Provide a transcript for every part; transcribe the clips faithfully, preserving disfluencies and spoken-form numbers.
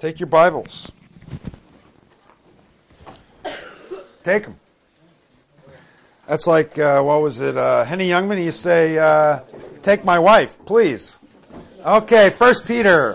Take your Bibles. Take them. That's like, uh, what was it, uh, Henny Youngman, you say, uh, take my wife, please. Okay, First Peter.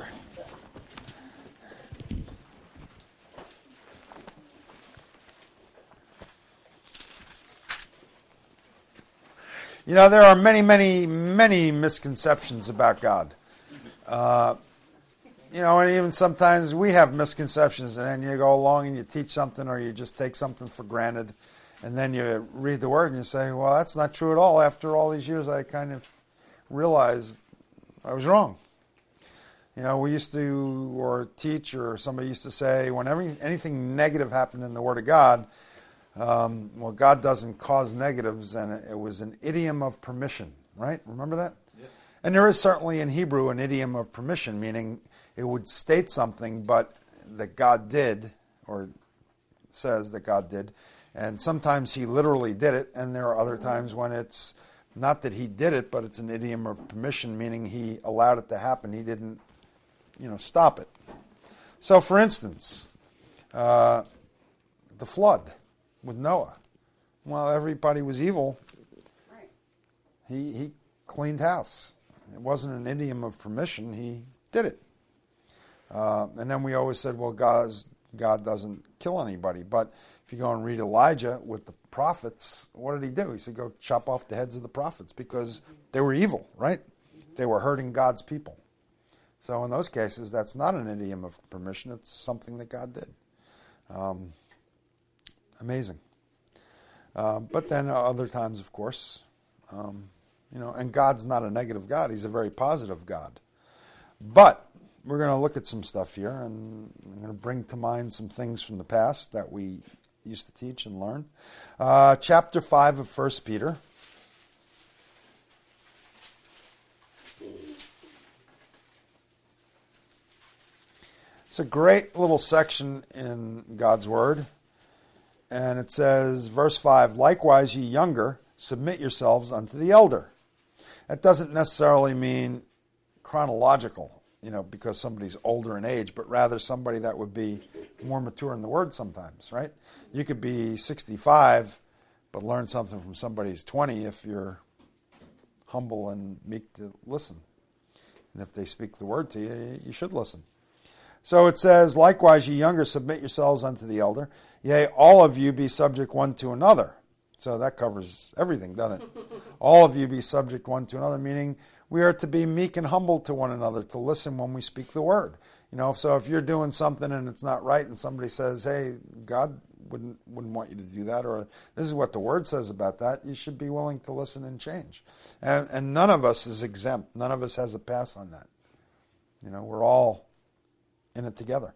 You know, there are many, many, many misconceptions about God. Uh, you know, and even sometimes we have misconceptions, and then you go along and you teach something or you just take something for granted, and then you read the Word and you say, well, that's not true at all. After all these years, I kind of realized I was wrong. You know, we used to, or teach, or somebody used to say, whenever anything negative happened in the Word of God, Um, well, God doesn't cause negatives, and it was an idiom of permission, right? Remember that? Yeah. And there is certainly in Hebrew an idiom of permission, meaning it would state something, but that God did, or says that God did, and sometimes He literally did it, and there are other times when it's not that He did it, but it's an idiom of permission, meaning He allowed it to happen. He didn't, you know, stop it. So, for instance, uh, the flood with Noah. Well, everybody was evil. Right. He he cleaned house. It wasn't an idiom of permission. He did it. Uh, and then we always said, well, God's, God doesn't kill anybody. But if you go and read Elijah with the prophets, what did he do? He said, go chop off the heads of the prophets because they were evil, right? They were hurting God's people. So in those cases, that's not an idiom of permission. It's something that God did. Um, Amazing. Uh, but then other times, of course, um, you know, and God's not a negative God. He's a very positive God. But we're going to look at some stuff here, and I'm going to bring to mind some things from the past that we used to teach and learn. Uh, chapter five of First Peter. It's a great little section in God's Word. And it says, verse five, likewise ye younger, submit yourselves unto the elder. That doesn't necessarily mean chronological, you know, because somebody's older in age, but rather somebody that would be more mature in the Word sometimes, right? You could be sixty-five, but learn something from somebody who's twenty if you're humble and meek to listen. And if they speak the Word to you, you should listen. So it says, likewise ye younger, submit yourselves unto the elder. Yea, all of you be subject one to another. So that covers everything, doesn't it? All of you be subject one to another, meaning we are to be meek and humble to one another, to listen when we speak the word. You know, so if you're doing something and it's not right and somebody says, hey, God wouldn't wouldn't want you to do that, or this is what the word says about that, you should be willing to listen and change. And, and none of us is exempt. None of us has a pass on that. You know, we're all in it together.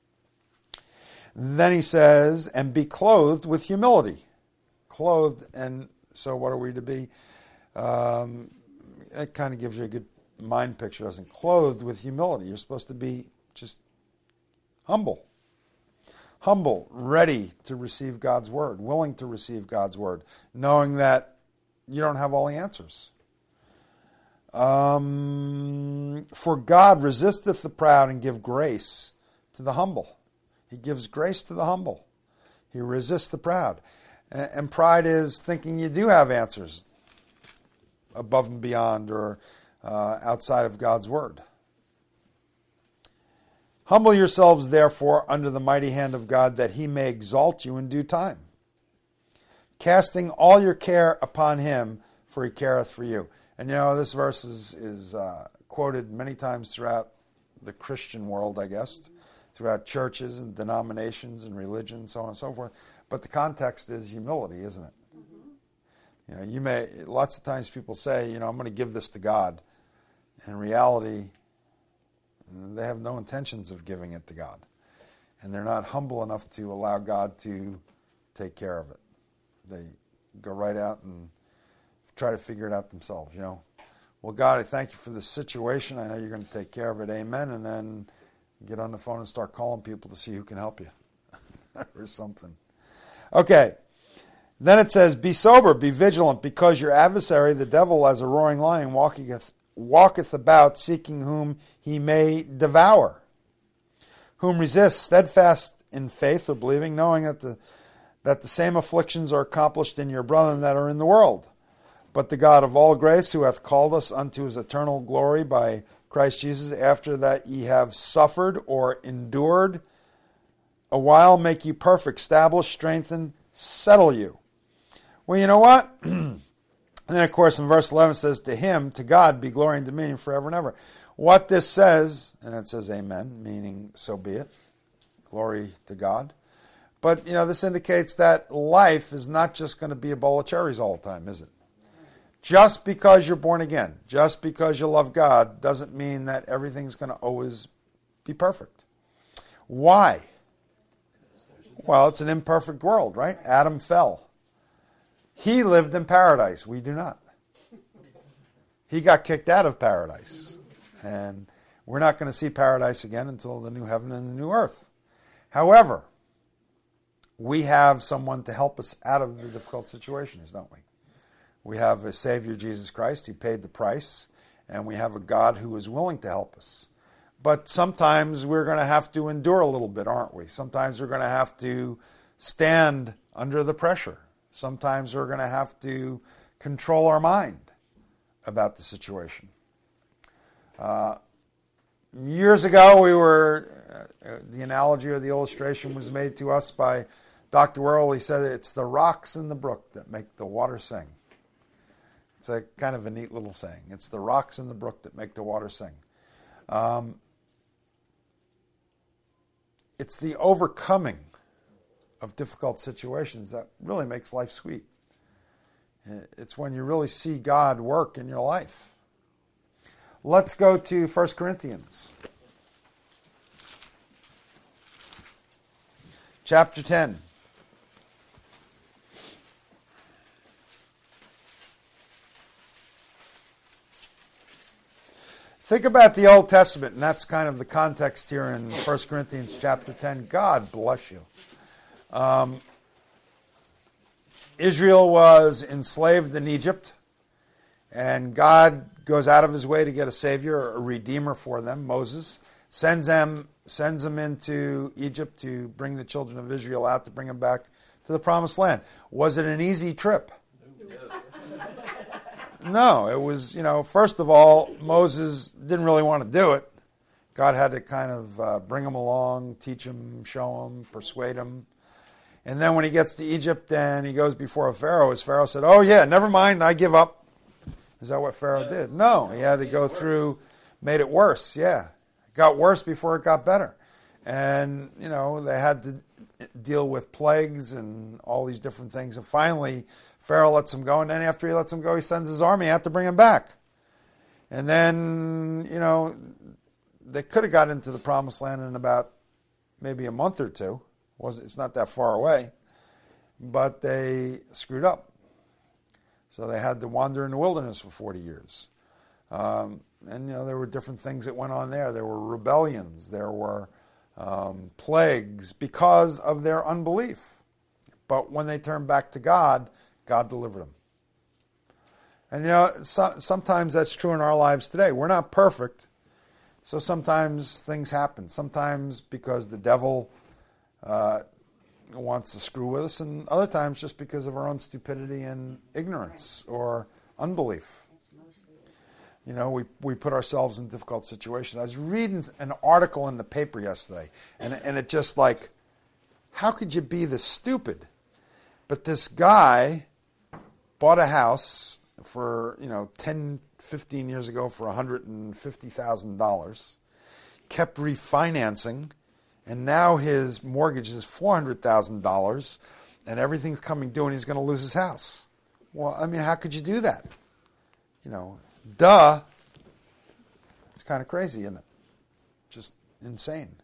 Then he says, and be clothed with humility. Clothed, and so what are we to be? Um, it kind of gives you a good mind picture, doesn't it? Clothed with humility. You're supposed to be just humble. Humble, ready to receive God's word, willing to receive God's word, knowing that you don't have all the answers. Um, for God resisteth the proud and give grace to the humble. He gives grace to the humble. He resists the proud. And pride is thinking you do have answers above and beyond or uh, outside of God's word. Humble yourselves, therefore, under the mighty hand of God, that he may exalt you in due time, casting all your care upon him, for he careth for you. And you know, this verse is, is uh, quoted many times throughout the Christian world, I guess, throughout churches and denominations and religions, so on and so forth. But the context is humility, isn't it? Mm-hmm. You know, you may, lots of times people say, you know, I'm going to give this to God. In reality, they have no intentions of giving it to God. And they're not humble enough to allow God to take care of it. They go right out and try to figure it out themselves, you know. Well, God, I thank you for this situation. I know you're going to take care of it. Amen. And then get on the phone and start calling people to see who can help you or something. Okay. Then it says, be sober, be vigilant, because your adversary, the devil, as a roaring lion, walketh, walketh about, seeking whom he may devour. whom resist, steadfast in faith or believing, knowing that the that the same afflictions are accomplished in your brethren that are in the world. But the God of all grace, who hath called us unto his eternal glory by Christ Jesus, after that ye have suffered or endured a while, make you perfect, establish, strengthen, settle you. Well, you know what? And then, of course, in verse eleven it says, to him, to God, be glory and dominion forever and ever. What this says, and it says amen, meaning so be it. Glory to God. But, you know, this indicates that life is not just going to be a bowl of cherries all the time, is it? Just because you're born again, just because you love God, doesn't mean that everything's going to always be perfect. Why? Well, it's an imperfect world, right? Adam fell. He lived in paradise. We do not. He got kicked out of paradise. And we're not going to see paradise again until the new heaven and the new earth. However, we have someone to help us out of the difficult situations, don't we? We have a Savior, Jesus Christ, who paid the price, and we have a God who is willing to help us. But sometimes we're going to have to endure a little bit, aren't we? Sometimes we're going to have to stand under the pressure. Sometimes we're going to have to control our mind about the situation. Uh, years ago, we were, uh, the analogy or the illustration was made to us by Doctor Worrell. He said it's the rocks in the brook that make the water sing. It's a kind of a neat little saying. It's the rocks in the brook that make the water sing. Um, it's the overcoming of difficult situations that really makes life sweet. It's when you really see God work in your life. Let's go to First Corinthians. Chapter ten. Think about the Old Testament, and that's kind of the context here in First Corinthians chapter ten. God bless you. Um, Israel was enslaved in Egypt, and God goes out of his way to get a savior, a redeemer for them. Moses sends them, sends them into Egypt to bring the children of Israel out, to bring them back to the promised land. Was it an easy trip? No, it was, you know, first of all, Moses didn't really want to do it. God had to kind of uh, bring him along, teach him, show him, persuade him. And then when he gets to Egypt and he goes before a Pharaoh, his Pharaoh said, oh yeah, never mind, I give up. Is that what Pharaoh did? No, he had to go through, made it worse, yeah. It got worse before it got better. And, you know, they had to deal with plagues and all these different things. And finally, Pharaoh lets him go, and then after he lets him go, he sends his army out to bring him back. And then, you know, they could have got into the promised land in about maybe a month or two. It's not that far away. But they screwed up. So they had to wander in the wilderness for forty years. Um, and, you know, there were different things that went on there. There were rebellions. There were um, plagues because of their unbelief. But when they turned back to God, God delivered them. And, you know, so, sometimes that's true in our lives today. We're not perfect. So sometimes things happen. Sometimes because the devil uh, wants to screw with us, and other times just because of our own stupidity and ignorance or unbelief. You know, we, we put ourselves in difficult situations. I was reading an article in the paper yesterday, and, and it just like, how could you be this stupid? But this guy bought a house for, you know, ten, fifteen years ago for one hundred fifty thousand dollars, kept refinancing, and now his mortgage is four hundred thousand dollars, and everything's coming due, and he's going to lose his house. Well, I mean, how could you do that? You know, duh. It's kind of crazy, isn't it? Just insane.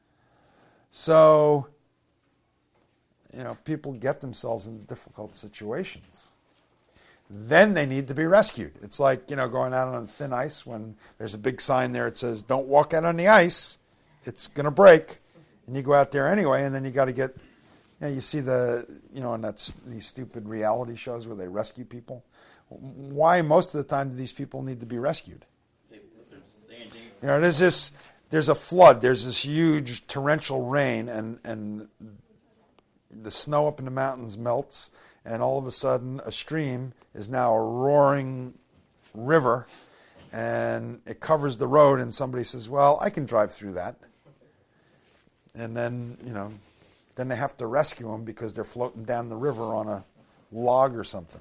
So, you know, people get themselves in difficult situations. Then they need to be rescued. It's like, you know, going out on thin ice when there's a big sign there that says, don't walk out on the ice. It's going to break. And you go out there anyway, and then you got to get, you know, you see the, you know, and that's these stupid reality shows where they rescue people. Why most of the time do these people need to be rescued? You know, there's this, there's a flood. There's this huge torrential rain, and, and the snow up in the mountains melts, and all of a sudden a stream is now a roaring river, and it covers the road, and somebody says, well, I can drive through that. And then, you know, then they have to rescue them because they're floating down the river on a log or something.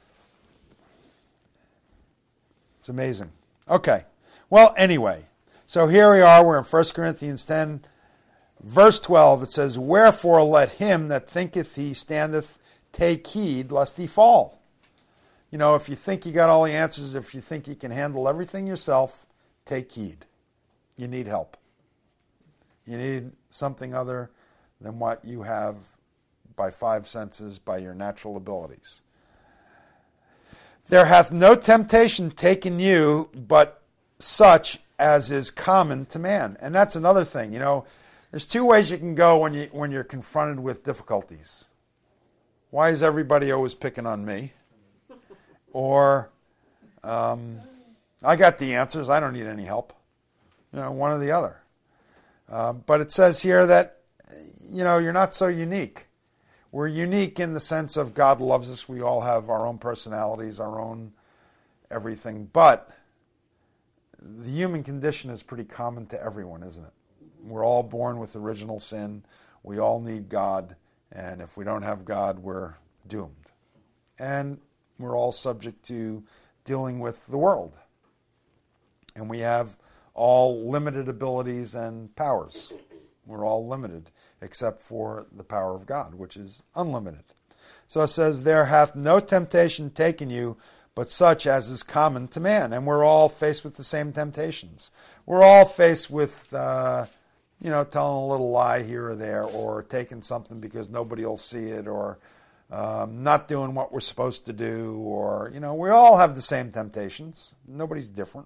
It's amazing. Okay. Well, anyway, so here we are. We're in First Corinthians ten, verse twelve. It says, wherefore let him that thinketh he standeth take heed lest he fall. You know, if you think you got all the answers, if you think you can handle everything yourself, take heed. You need help. You need something other than what you have by five senses, by your natural abilities. There hath no temptation taken you, but such as is common to man. And that's another thing. You know, there's two ways you can go when you when you're confronted with difficulties. Why is everybody always picking on me? Or, um, I got the answers. I don't need any help. You know, one or the other. Uh, but it says here that, you know, you're not so unique. We're unique in the sense of God loves us. We all have our own personalities, our own everything. But the human condition is pretty common to everyone, isn't it? We're all born with original sin. We all need God. And if we don't have God, we're doomed. And we're all subject to dealing with the world. And we have all limited abilities and powers. We're all limited, except for the power of God, which is unlimited. So it says, there hath no temptation taken you, but such as is common to man. And we're all faced with the same temptations. We're all faced with, uh, you know, telling a little lie here or there, or taking something because nobody will see it, or um, not doing what we're supposed to do, or, you know, we all have the same temptations. Nobody's different.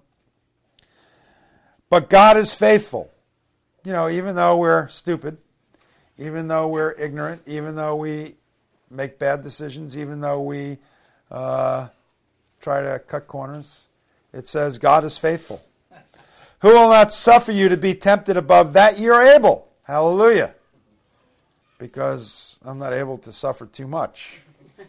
But God is faithful. You know, even though we're stupid, even though we're ignorant, even though we make bad decisions, even though we uh, try to cut corners, it says God is faithful. Who will not suffer you to be tempted above that you're able? Hallelujah. Because I'm not able to suffer too much.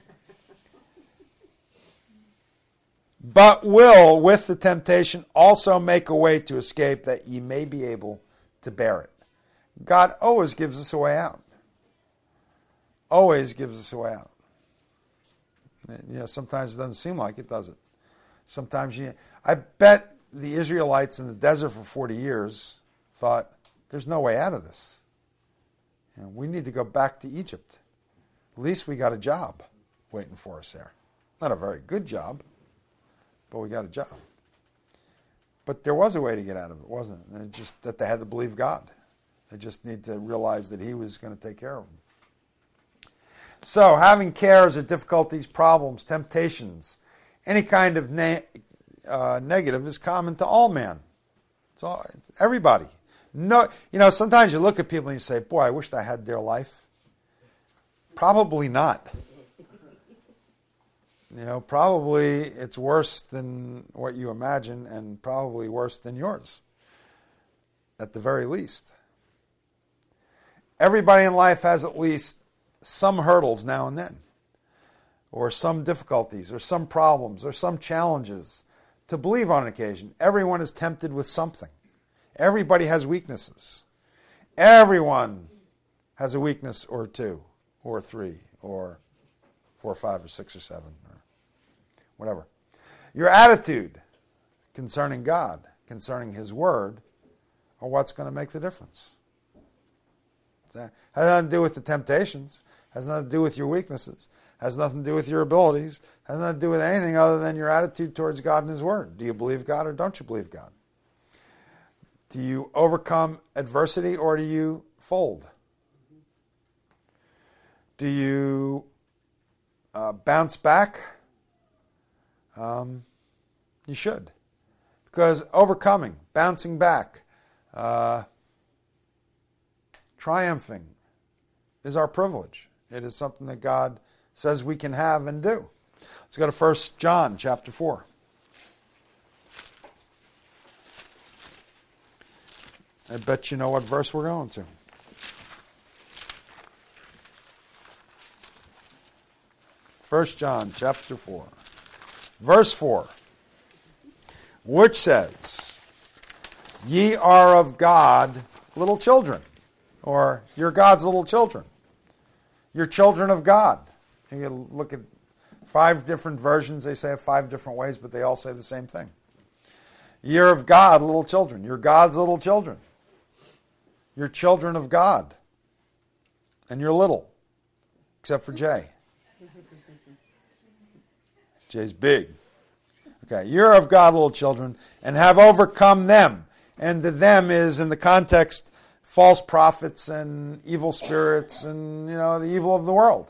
But will, with the temptation, also make a way to escape, that ye may be able to bear it. God always gives us a way out. Always gives us a way out. You know, sometimes it doesn't seem like it, does it? Sometimes you... I bet the Israelites in the desert for forty years thought, there's no way out of this. You know, we need to go back to Egypt. At least we got a job waiting for us there. Not a very good job, but we got a job. But there was a way to get out of it, wasn't it? And it just that they had to believe God. They just need to realize that He was going to take care of them. So, having cares or difficulties, problems, temptations, any kind of ne- uh, negative is common to all men. It's all, everybody. No, you know, sometimes you look at people and you say, boy, I wished I had their life. Probably not. You know, probably it's worse than what you imagine, and probably worse than yours, at the very least. Everybody in life has at least some hurdles now and then, or some difficulties, or some problems, or some challenges to believe on occasion. Everyone is tempted with something. Everybody has weaknesses. Everyone has a weakness or two, or three, or four, five, or six, or seven, or whatever. Your attitude concerning God, concerning His Word, are what's going to make the difference. That has nothing to do with the temptations, has nothing to do with your weaknesses, has nothing to do with your abilities, has nothing to do with anything other than your attitude towards God and His Word. Do you believe God or don't you believe God? Do you overcome adversity or do you fold? Do you uh, bounce back? Um, you should. Because overcoming, bouncing back, uh, triumphing is our privilege. It is something that God says we can have and do. Let's go to First John chapter four. I bet you know what verse we're going to. First John chapter four. Verse four. Which says, ye are of God little children. Or you're God's little children. You're children of God. You look at five different versions. They say it five different ways, but they all say the same thing. You're of God, little children. You're God's little children. You're children of God. And you're little. Except for Jay. Jay's big. Okay, you're of God, little children, and have overcome them. And the them is, in the context, false prophets and evil spirits and, you know, the evil of the world.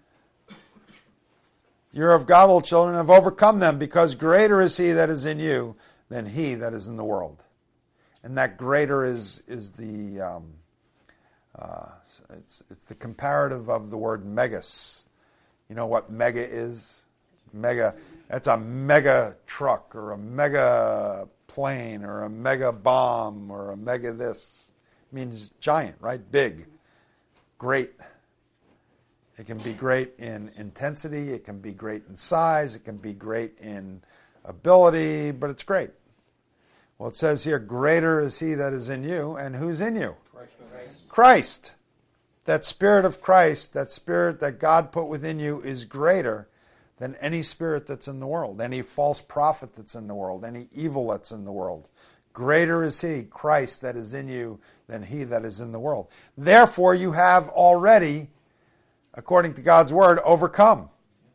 You're of God, little children, and have overcome them, because greater is he that is in you than he that is in the world. And that greater is is the um, uh, it's it's the comparative of the word megas. You know what mega is? Mega. That's a mega truck or a mega plane or a mega bomb or a mega this. It means giant, right? Big, great. It can be great in intensity. It can be great in size. It can be great in ability, but it's great. Well, it says here, greater is he that is in you. And who's in you? Christ. Christ. That spirit of Christ, that spirit that God put within you is greater than any spirit that's in the world, any false prophet that's in the world, any evil that's in the world. Greater is he, Christ, that is in you than he that is in the world. Therefore, you have already, according to God's word, overcome.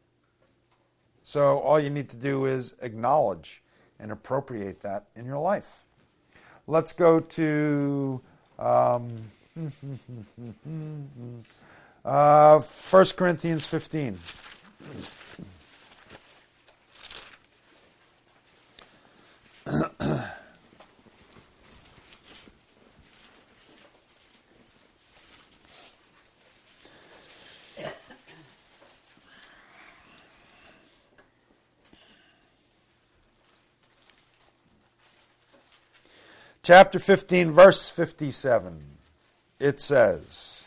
So all you need to do is acknowledge and appropriate that in your life. Let's go to um, uh, First Corinthians fifteen. Chapter fifteen, verse fifty-seven. It says,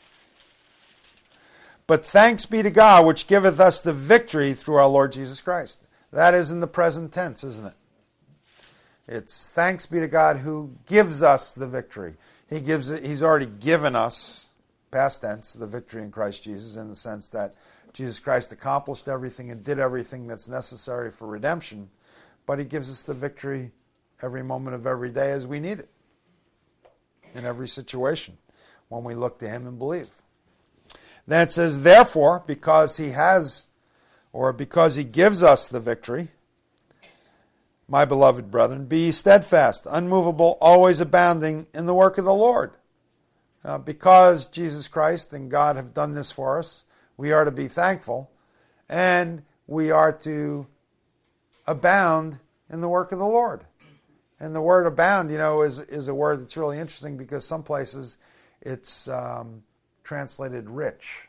but thanks be to God, which giveth us the victory through our Lord Jesus Christ. That is in the present tense, isn't it? It's thanks be to God who gives us the victory. He gives it, he's already given us, past tense, the victory in Christ Jesus, in the sense that Jesus Christ accomplished everything and did everything that's necessary for redemption, but he gives us the victory every moment of every day as we need it, in every situation, when we look to him and believe. Then it says, therefore, because he has, or because he gives us the victory, my beloved brethren, be ye steadfast, unmovable, always abounding in the work of the Lord. Uh, because Jesus Christ and God have done this for us, we are to be thankful, and we are to abound in the work of the Lord. And the word abound, you know, is is a word that's really interesting, because some places it's um, translated rich.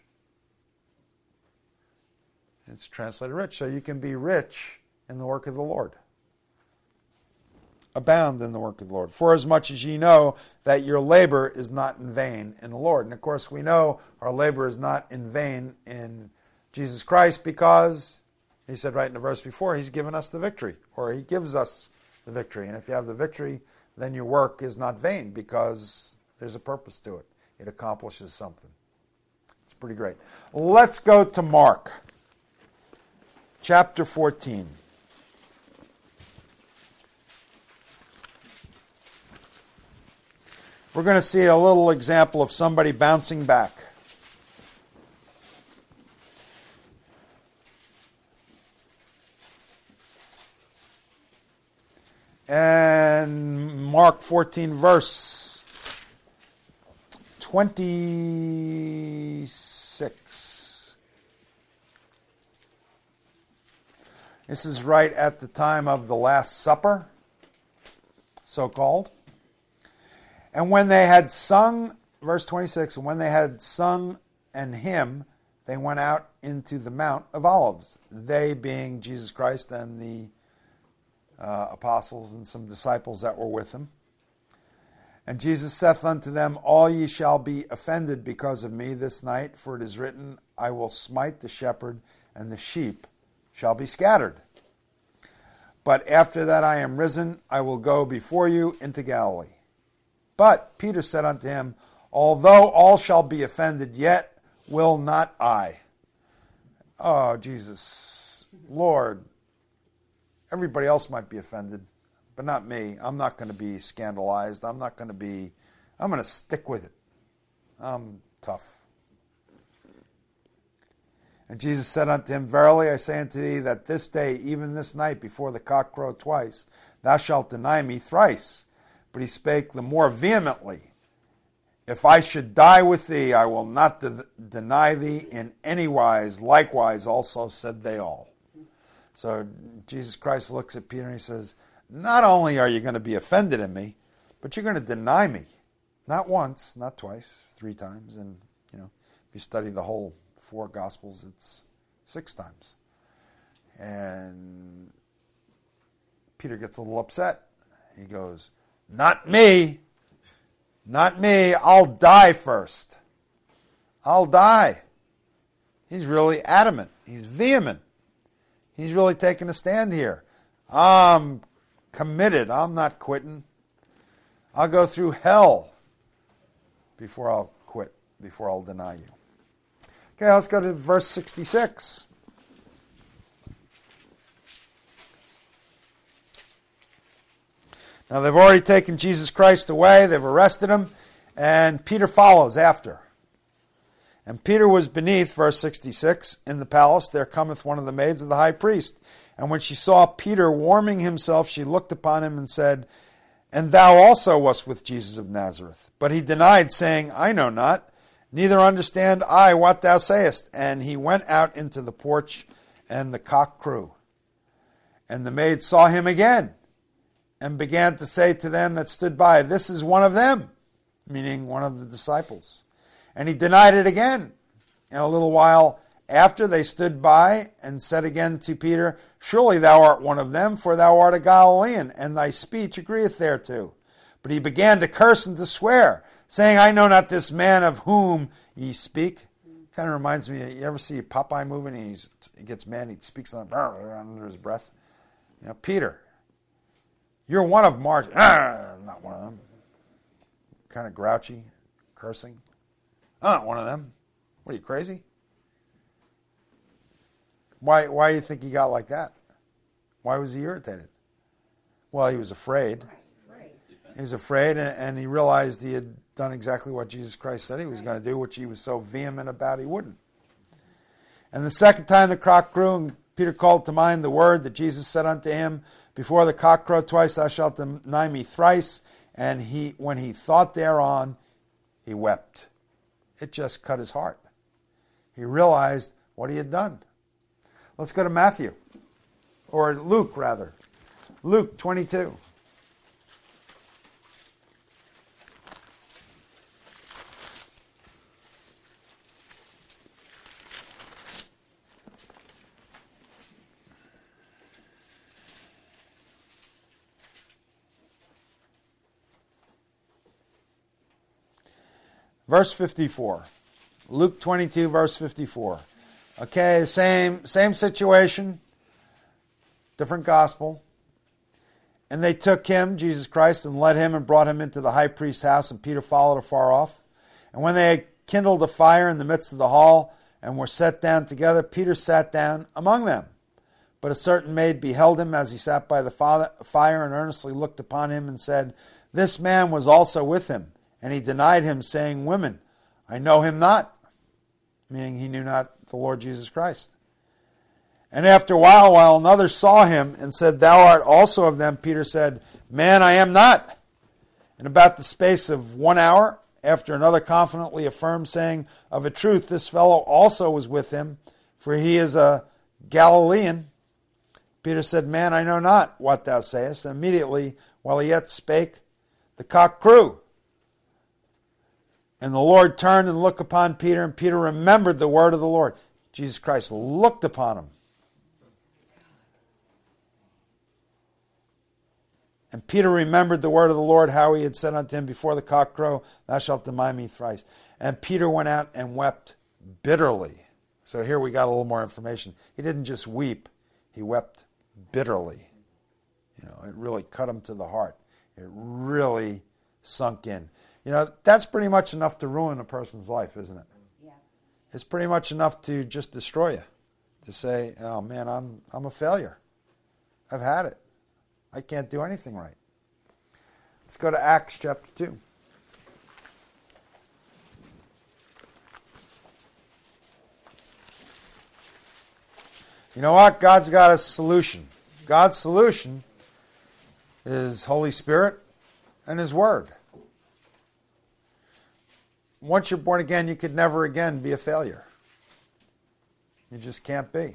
It's translated rich. So you can be rich in the work of the Lord. Abound in the work of the Lord. For as much as ye know that your labor is not in vain in the Lord. And of course we know our labor is not in vain in Jesus Christ, because he said right in the verse before, he's given us the victory, or he gives us the victory. And if you have the victory, then your work is not vain, because there's a purpose to it. It accomplishes something. It's pretty great. Let's go to Mark, chapter fourteen. We're going to see a little example of somebody bouncing back. And Mark fourteen, verse twenty-six. This is right at the time of the Last Supper, so-called. And when they had sung, verse twenty-six, and when they had sung an hymn, they went out into the Mount of Olives. They being Jesus Christ and the uh, apostles and some disciples that were with him. And Jesus saith unto them, all ye shall be offended because of me this night, for it is written, I will smite the shepherd, and the sheep shall be scattered. But after that I am risen, I will go before you into Galilee. But Peter said unto him, although all shall be offended, yet will not I. Oh, Jesus, Lord, everybody else might be offended, but not me. I'm not going to be scandalized. I'm not going to be, I'm going to stick with it. I'm tough. And Jesus said unto him, verily I say unto thee, that this day, even this night, before the cock crow twice, thou shalt deny me thrice. But he spake the more vehemently, if I should die with thee, I will not de- deny thee in any wise. Likewise also said they all. So Jesus Christ looks at Peter and he says, not only are you going to be offended in me, but you're going to deny me. Not once, not twice, three times. And, you know, if you study the whole four Gospels, it's six times. And Peter gets a little upset. He goes, not me. Not me. I'll die first. I'll die. He's really adamant. He's vehement. He's really taking a stand here. I'm committed. I'm not quitting. I'll go through hell before I'll quit, before I'll deny you. Okay, let's go to verse sixty-six. Now they've already taken Jesus Christ away. They've arrested him. And Peter follows after. And Peter was beneath, verse sixty-six, in the palace. There cometh one of the maids of the high priest. And when she saw Peter warming himself, she looked upon him and said, and thou also wast with Jesus of Nazareth. But he denied, saying, I know not, neither understand I what thou sayest. And he went out into the porch, and the cock crew. And the maid saw him again, and began to say to them that stood by, this is one of them, meaning one of the disciples. And he denied it again. And a little while after they stood by and said again to Peter, surely thou art one of them, for thou art a Galilean, and thy speech agreeth thereto. But he began to curse and to swear, saying, I know not this man of whom ye speak. Kind of reminds me, you ever see Popeye moving, and he's, he gets mad, he speaks under his breath. You know, Peter, you're one of March. Ah, not one of them. Kind of grouchy, cursing. I'm not one of them. What are you, crazy? Why, why do you think he got like that? Why was he irritated? Well, he was afraid. He was afraid, and, and he realized he had done exactly what Jesus Christ said he was going to do, which he was so vehement about he wouldn't. And the second time the cock crew, and Peter called to mind the word that Jesus said unto him, before the cock crow twice thou shalt deny me thrice. And he, when he thought thereon, he wept. It just cut his heart. He realized what he had done. Let's go to Matthew, or Luke rather. Luke twenty-two. Verse fifty-four. Luke twenty-two, verse fifty-four. Okay, same, same situation, different gospel. And they took him, Jesus Christ, and led him and brought him into the high priest's house, and Peter followed afar off. And when they had kindled a fire in the midst of the hall and were set down together, Peter sat down among them. But a certain maid beheld him as he sat by the fire, and earnestly looked upon him and said, this man was also with him. And he denied him, saying, women, I know him not, meaning he knew not the Lord Jesus Christ. And after a while, while another saw him and said, thou art also of them, Peter said, man, I am not. And about the space of one hour, after another confidently affirmed, saying, of a truth, this fellow also was with him, for he is a Galilean. Peter said, man, I know not what thou sayest. And immediately, while he yet spake, the cock crew. And the Lord turned and looked upon Peter, and Peter remembered the word of the Lord. Jesus Christ looked upon him. And Peter remembered the word of the Lord, how he had said unto him, before the cock crow, thou shalt deny me thrice. And Peter went out and wept bitterly. So here we got a little more information. He didn't just weep, he wept bitterly. You know, it really cut him to the heart. It really sunk in. You know, that's pretty much enough to ruin a person's life, isn't it? Yeah. It's pretty much enough to just destroy you. To say, oh man, I'm I'm a failure. I've had it. I can't do anything right. Let's go to Acts chapter two. You know what? God's got a solution. God's solution is Holy Spirit and His Word. Once you're born again, you could never again be a failure. You just can't be.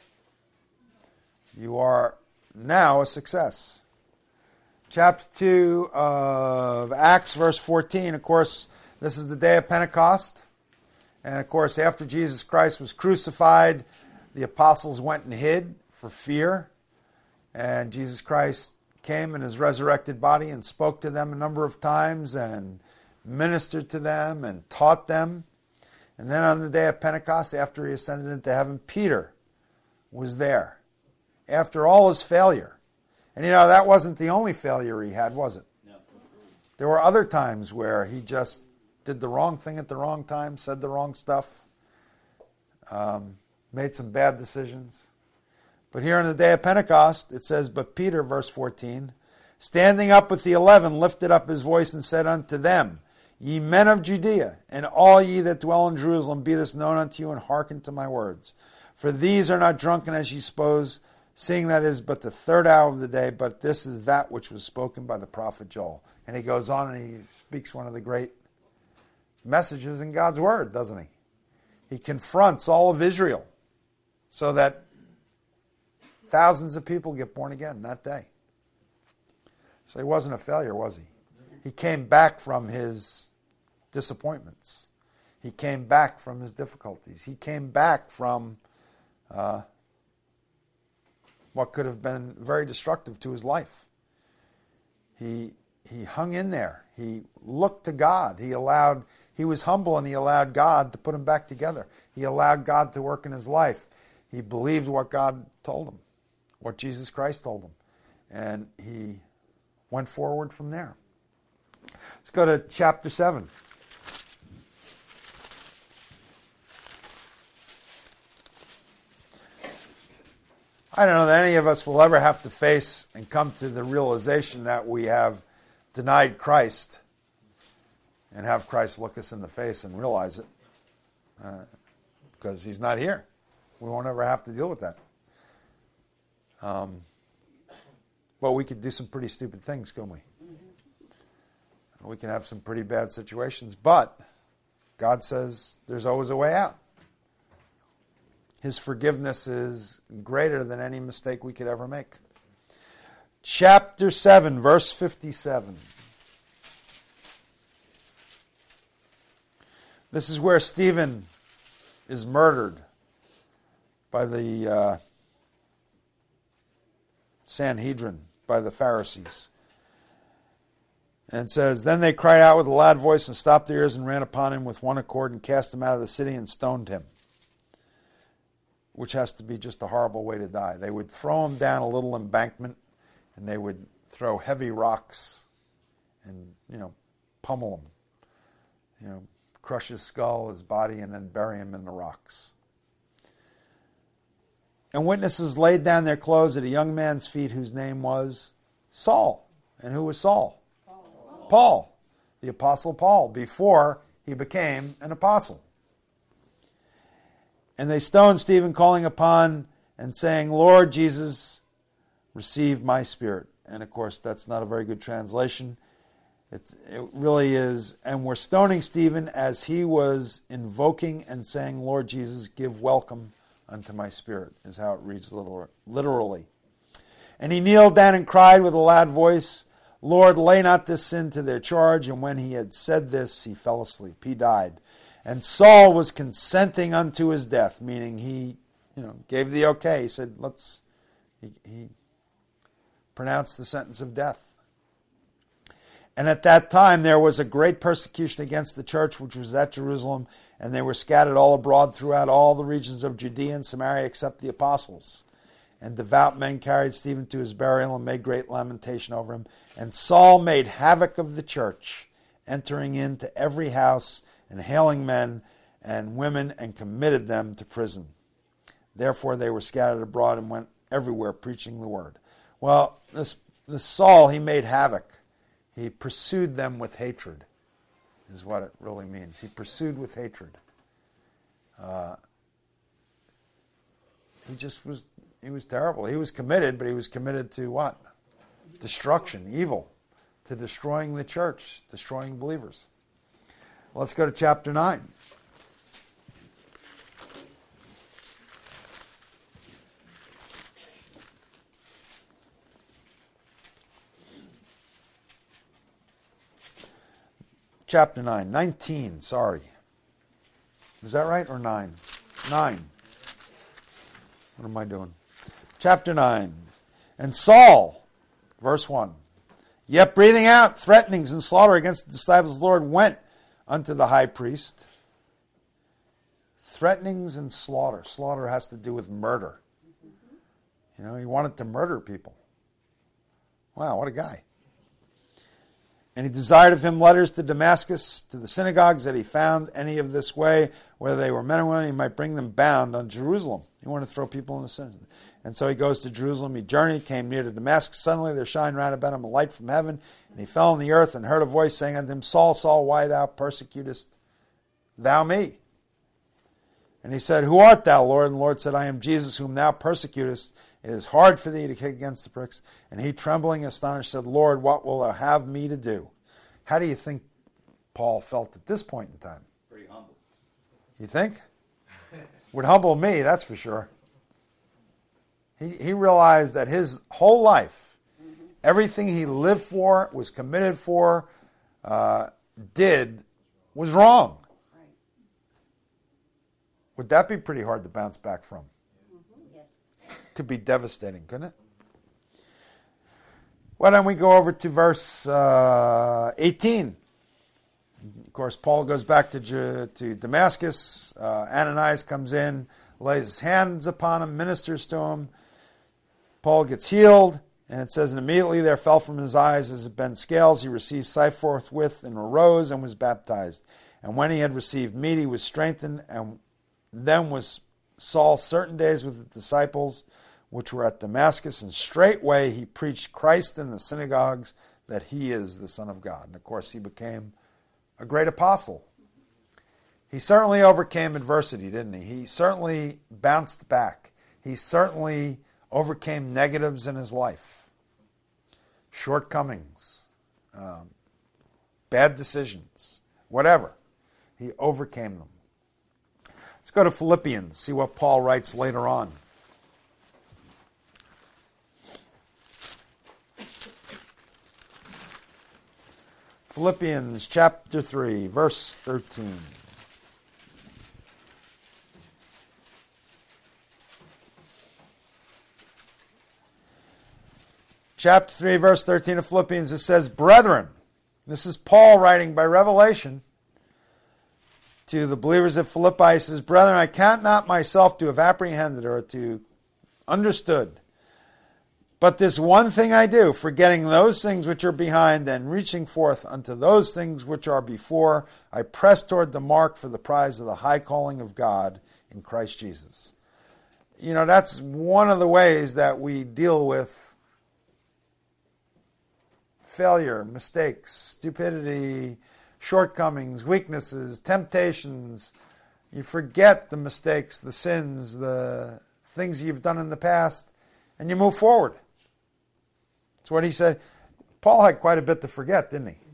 You are now a success. Chapter two of Acts, verse fourteen, of course, this is the day of Pentecost. And of course, after Jesus Christ was crucified, the apostles went and hid for fear. And Jesus Christ came in His resurrected body and spoke to them a number of times and ministered to them and taught them. And then on the day of Pentecost, after He ascended into heaven, Peter was there. After all his failure. And you know, that wasn't the only failure he had, was it? No. There were other times where he just did the wrong thing at the wrong time, said the wrong stuff, um, made some bad decisions. But here on the day of Pentecost, it says, but Peter, verse fourteen, standing up with the eleven, lifted up his voice and said unto them, ye men of Judea, and all ye that dwell in Jerusalem, be this known unto you, and hearken to my words. For these are not drunken as ye suppose, seeing that is but the third hour of the day, but this is that which was spoken by the prophet Joel. And he goes on and he speaks one of the great messages in God's Word, doesn't he? He confronts all of Israel so that thousands of people get born again that day. So he wasn't a failure, was he? He came back from his disappointments. He came back from his difficulties. He came back from uh, what could have been very destructive to his life. He he hung in there. He looked to God. He allowed, he was humble and he allowed God to put him back together. He allowed God to work in his life. He believed what God told him, what Jesus Christ told him. And he went forward from there. Let's go to chapter seven. I don't know that any of us will ever have to face and come to the realization that we have denied Christ and have Christ look us in the face and realize it, uh, because He's not here. We won't ever have to deal with that. Um, but we could do some pretty stupid things, couldn't we? Mm-hmm. We can have some pretty bad situations, but God says there's always a way out. His forgiveness is greater than any mistake we could ever make. Chapter seven, verse fifty-seven. This is where Stephen is murdered by the uh, Sanhedrin, by the Pharisees. And it says, then they cried out with a loud voice and stopped their ears and ran upon him with one accord and cast him out of the city and stoned him. Which has to be just a horrible way to die. They would throw him down a little embankment, and they would throw heavy rocks and, you know, pummel him. You know, crush his skull, his body, and then bury him in the rocks. And witnesses laid down their clothes at a young man's feet whose name was Saul. And who was Saul? Paul. Paul, the Apostle Paul, before he became an apostle. And they stoned Stephen, calling upon and saying, Lord Jesus, receive my spirit. And of course, that's not a very good translation. It's, it really is. And we're stoning Stephen as he was invoking and saying, Lord Jesus, give welcome unto my spirit, is how it reads literally. And he kneeled down and cried with a loud voice, Lord, lay not this sin to their charge. And when he had said this, he fell asleep. He died. And Saul was consenting unto his death, meaning he, you know, gave the okay. He said, let's, he, he pronounced the sentence of death. And at that time there was a great persecution against the church which was at Jerusalem, and they were scattered all abroad throughout all the regions of Judea and Samaria except the apostles. And devout men carried Stephen to his burial and made great lamentation over him. And Saul made havoc of the church, entering into every house and hailing men and women, and committed them to prison. Therefore they were scattered abroad and went everywhere preaching the word. Well, this, this Saul, he made havoc. He pursued them with hatred, is what it really means. He pursued with hatred. Uh, he just was, he was terrible. He was committed, but he was committed to what? Destruction, evil, to destroying the church, destroying believers. Let's go to chapter nine. Chapter nine, nineteen, sorry. Is that right, or nine? nine. What am I doing? Chapter nine. And Saul, verse one, yet breathing out threatenings and slaughter against the disciples of the Lord, went unto the high priest. Threatenings and slaughter. Slaughter has to do with murder. You know, he wanted to murder people. Wow, what a guy. And he desired of him letters to Damascus, to the synagogues, that he found any of this way, whether they were men or women, he might bring them bound on Jerusalem. He wanted to throw people in the synagogue. And so he goes to Jerusalem. He journeyed, came near to Damascus. Suddenly there shined round about him a light from heaven, and he fell on the earth and heard a voice saying unto him, Saul, Saul, why thou persecutest thou me? And he said, Who art thou, Lord? And the Lord said, I am Jesus, whom thou persecutest. It is hard for thee to kick against the pricks. And he, trembling and astonished, said, Lord, what wilt thou have me to do? How do you think Paul felt at this point in time? Pretty humble. You think? Would humble me, that's for sure. He, he realized that his whole life, mm-hmm. everything he lived for, was committed for, uh, did, was wrong. Right. Would that be pretty hard to bounce back from? Could be devastating, couldn't it? Why don't we go over to verse uh, eighteen? Of course, Paul goes back to, to Damascus. Uh, Ananias comes in, lays his hands upon him, ministers to him. Paul gets healed, and it says, and immediately there fell from his eyes as it been scales. He received sight forthwith, and arose, and was baptized. And when he had received meat, he was strengthened, and then was Saul certain days with the disciples which were at Damascus, and straightway he preached Christ in the synagogues, that he is the Son of God. And of course he became a great apostle. He certainly overcame adversity, didn't he? He certainly bounced back. He certainly overcame negatives in his life, shortcomings, um, bad decisions, whatever. He overcame them. Let's go to Philippians, see what Paul writes later on. Philippians chapter three, verse thirteen. Chapter three, verse thirteen of Philippians, it says, Brethren, this is Paul writing by revelation to the believers at Philippi. He says, Brethren, I count not myself to have apprehended or to understood, but this one thing I do, forgetting those things which are behind and reaching forth unto those things which are before, I press toward the mark for the prize of the high calling of God in Christ Jesus. You know, that's one of the ways that we deal with failure, mistakes, stupidity, shortcomings, weaknesses, temptations. You forget the mistakes, the sins, the things you've done in the past, and you move forward. That's what he said. Paul had quite a bit to forget, didn't he?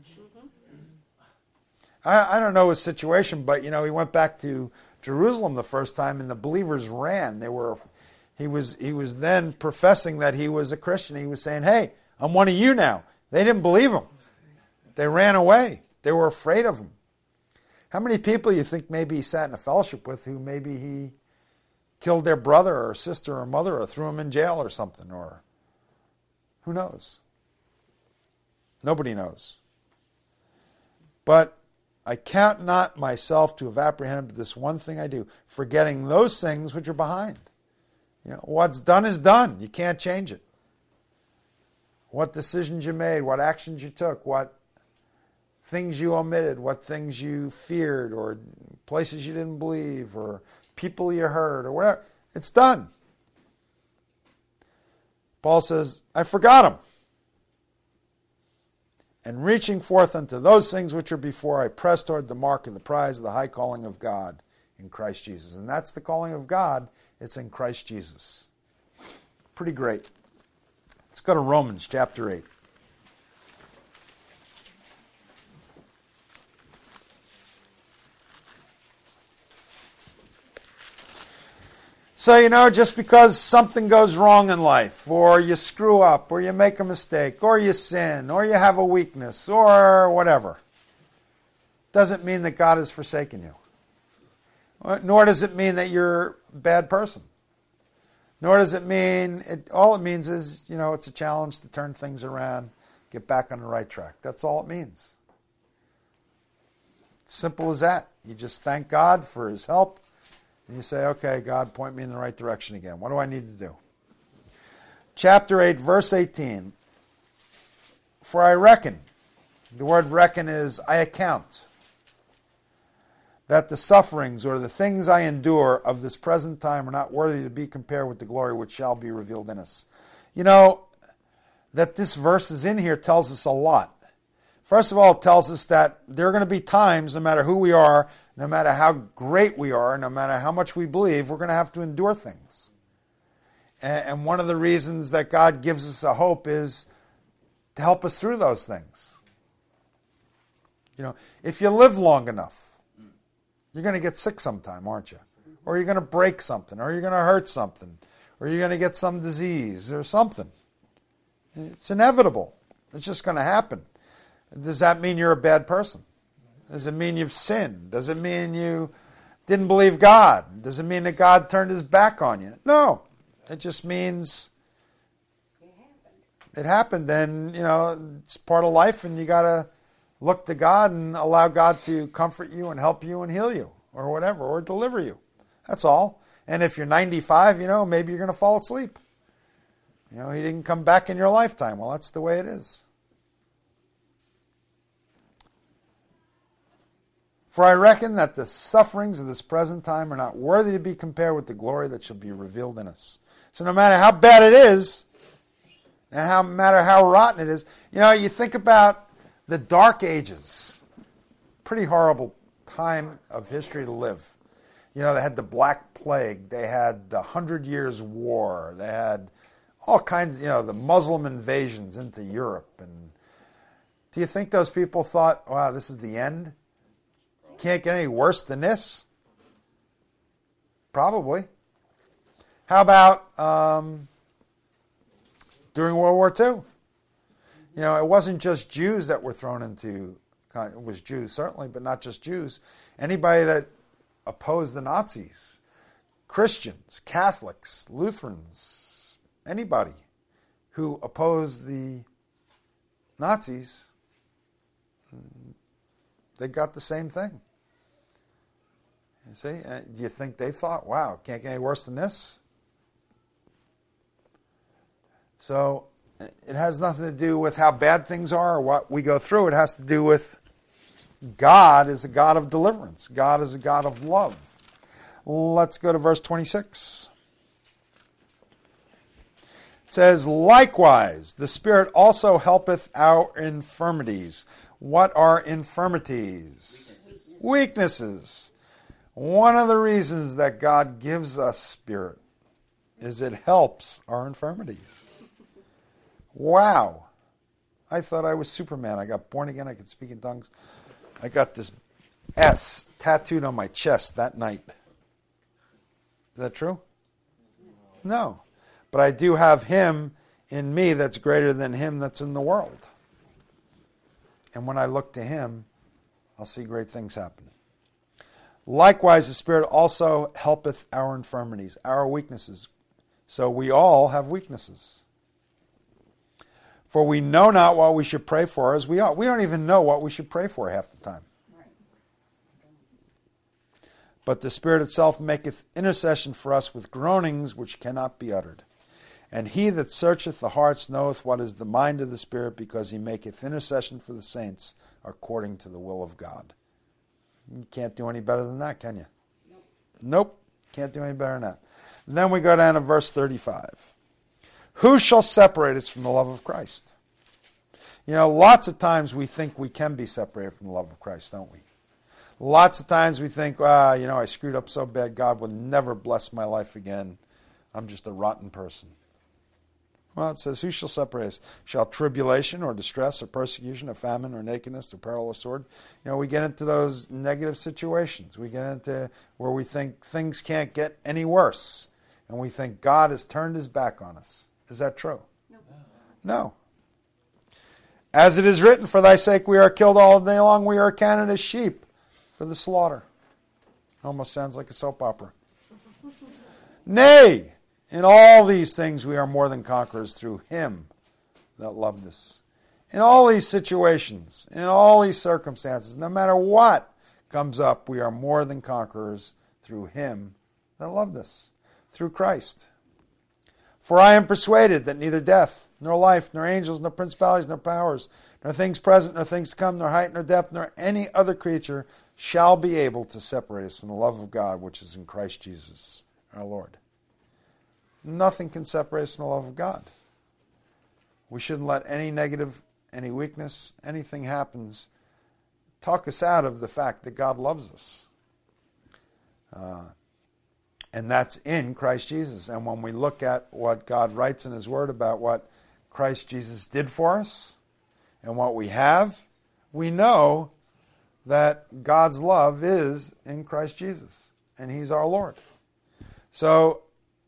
I, I don't know his situation, but you know, he went back to Jerusalem the first time, and the believers ran. They were, he was, he was then professing that he was a Christian. He was saying, "Hey, I'm one of you now." They didn't believe him. They ran away. They were afraid of him. How many people you think maybe he sat in a fellowship with who maybe he killed their brother or sister or mother or threw him in jail or something, or who knows? Nobody knows. But I count not myself to have apprehended this one thing I do, forgetting those things which are behind. You know, what's done is done. You can't change it. What decisions you made, what actions you took, what things you omitted, what things you feared, or places you didn't believe, or people you hurt, or whatever. It's done. Paul says, I forgot them. And reaching forth unto those things which are before, I press toward the mark of the prize of the high calling of God in Christ Jesus. And that's the calling of God. It's in Christ Jesus. Pretty great. Let's go to Romans chapter eight. So, you know, just because something goes wrong in life, or you screw up, or you make a mistake, or you sin, or you have a weakness, or whatever, doesn't mean that God has forsaken you. Nor does it mean that you're a bad person. Nor does it mean, it, all it means is, you know, it's a challenge to turn things around, get back on the right track. That's all it means. Simple as that. You just thank God for his help. And you say, okay, God, point me in the right direction again. What do I need to do? Chapter eight, verse eighteen. For I reckon, the word reckon is I account, that the sufferings or the things I endure of this present time are not worthy to be compared with the glory which shall be revealed in us. You know, that this verse is in here tells us a lot. First of all, it tells us that there are going to be times, no matter who we are, no matter how great we are, no matter how much we believe, we're going to have to endure things. And one of the reasons that God gives us a hope is to help us through those things. You know, if you live long enough, you're going to get sick sometime, aren't you? Or you're going to break something, or you're going to hurt something, or you're going to get some disease or something. It's inevitable. It's just going to happen. Does that mean you're a bad person? Does it mean you've sinned? Does it mean you didn't believe God? Does it mean that God turned his back on you? No. It just means it happened. It happened, and you know, it's part of life, and you got to look to God and allow God to comfort you and help you and heal you or whatever, or deliver you. That's all. And if you're ninety-five, you know, maybe you're going to fall asleep. You know, he didn't come back in your lifetime. Well, that's the way it is. For I reckon that the sufferings of this present time are not worthy to be compared with the glory that shall be revealed in us. So no matter how bad it is, and how no matter how rotten it is, you know, you think about the Dark Ages. Pretty horrible time of history to live. You know, they had the Black Plague. They had the Hundred Years' War. They had all kinds, you know, the Muslim invasions into Europe. And do you think those people thought, wow, this is the end? Can't get any worse than this? Probably. How about um, during World War Two? You know, it wasn't just Jews that were thrown into, it was Jews certainly, but not just Jews. Anybody that opposed the Nazis, Christians, Catholics, Lutherans, anybody who opposed the Nazis, they got the same thing. You see, uh, do you think they thought, wow, can't get any worse than this? So it has nothing to do with how bad things are or what we go through. It has to do with God is a God of deliverance. God is a God of love. Let's go to verse twenty-six. It says, likewise, the Spirit also helpeth our infirmities. What are infirmities? Weaknesses. Weaknesses. One of the reasons that God gives us Spirit is it helps our infirmities. Wow. I thought I was Superman. I got born again. I could speak in tongues. I got this S tattooed on my chest that night. Is that true? No. But I do have him in me that's greater than him that's in the world. And when I look to him, I'll see great things happen. Likewise, the Spirit also helpeth our infirmities, our weaknesses. So we all have weaknesses. For we know not what we should pray for as we ought. We don't even know what we should pray for half the time. But the Spirit itself maketh intercession for us with groanings which cannot be uttered. And he that searcheth the hearts knoweth what is the mind of the Spirit, because he maketh intercession for the saints according to the will of God. You can't do any better than that, can you? Nope. Nope. Can't do any better than that. And then we go down to verse thirty-five. Who shall separate us from the love of Christ? You know, lots of times we think we can be separated from the love of Christ, don't we? Lots of times we think, ah, you know, I screwed up so bad, God will never bless my life again. I'm just a rotten person. Well, it says, who shall separate us? Shall tribulation or distress or persecution or famine or nakedness or peril or sword? You know, we get into those negative situations. We get into where we think things can't get any worse. And we think God has turned his back on us. Is that true? No. No. As it is written, for thy sake we are killed all day long. We are counted as sheep for the slaughter. Almost sounds like a soap opera. Nay, in all these things we are more than conquerors through him that loved us. In all these situations, in all these circumstances, no matter what comes up, we are more than conquerors through him that loved us, through Christ. For I am persuaded that neither death, nor life, nor angels, nor principalities, nor powers, nor things present, nor things to come, nor height, nor depth, nor any other creature shall be able to separate us from the love of God which is in Christ Jesus our Lord. Nothing can separate us from the love of God. We shouldn't let any negative, any weakness, anything happens talk us out of the fact that God loves us. Uh, and that's in Christ Jesus. And when we look at what God writes in his word about what Christ Jesus did for us and what we have, we know that God's love is in Christ Jesus, and he's our Lord. So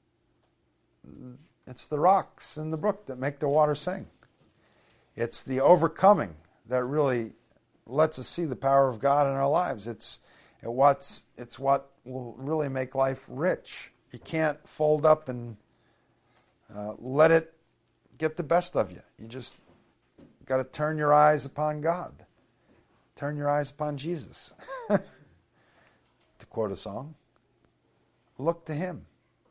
it's the rocks in the brook that make the water sing. It's the overcoming that really lets us see the power of God in our lives. It's it what's it's what will really make life rich. You can't fold up and uh, let it get the best of you. You just got to turn your eyes upon God. Turn your eyes upon Jesus. To quote a song, look to him.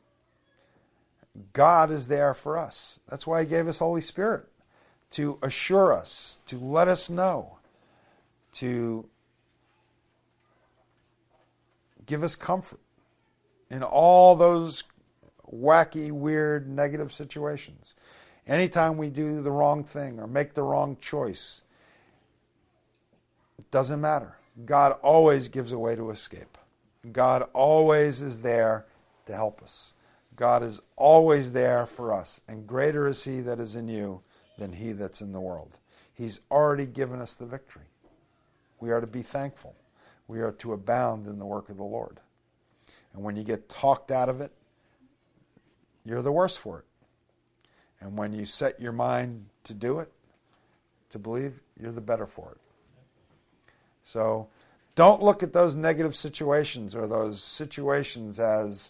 God is there for us. That's why he gave us Holy Spirit, to assure us, to let us know, to give us comfort in all those wacky, weird, negative situations. Anytime we do the wrong thing or make the wrong choice, it doesn't matter. God always gives a way to escape. God always is there to help us. God is always there for us, and greater is he that is in you than he that's in the world. He's already given us the victory. We are to be thankful. We are to abound in the work of the Lord. And when you get talked out of it, you're the worse for it. And when you set your mind to do it, to believe, you're the better for it. So don't look at those negative situations or those situations as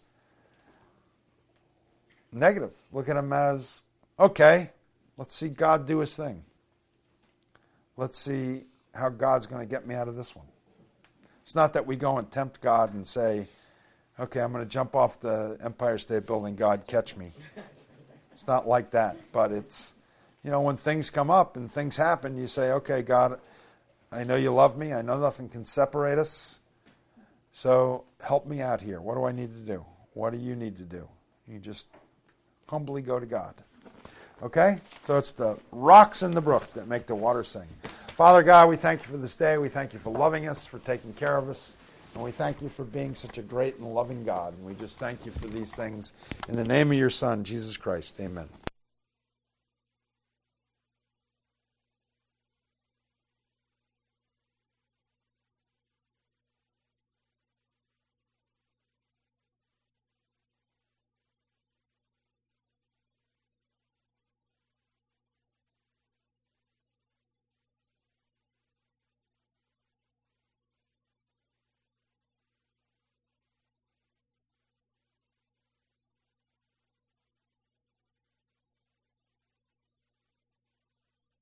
negative. Look at them as, okay, let's see God do his thing. Let's see how God's going to get me out of this one. It's not that we go and tempt God and say, okay, I'm going to jump off the Empire State Building, God, catch me. It's not like that. But it's, you know, when things come up and things happen, you say, okay, God, I know you love me. I know nothing can separate us. So help me out here. What do I need to do? What do you need to do? You just humbly go to God. Okay? So it's the rocks in the brook that make the water sing. Father God, we thank you for this day. We thank you for loving us, for taking care of us. And we thank you for being such a great and loving God. And we just thank you for these things. In the name of your Son, Jesus Christ, amen.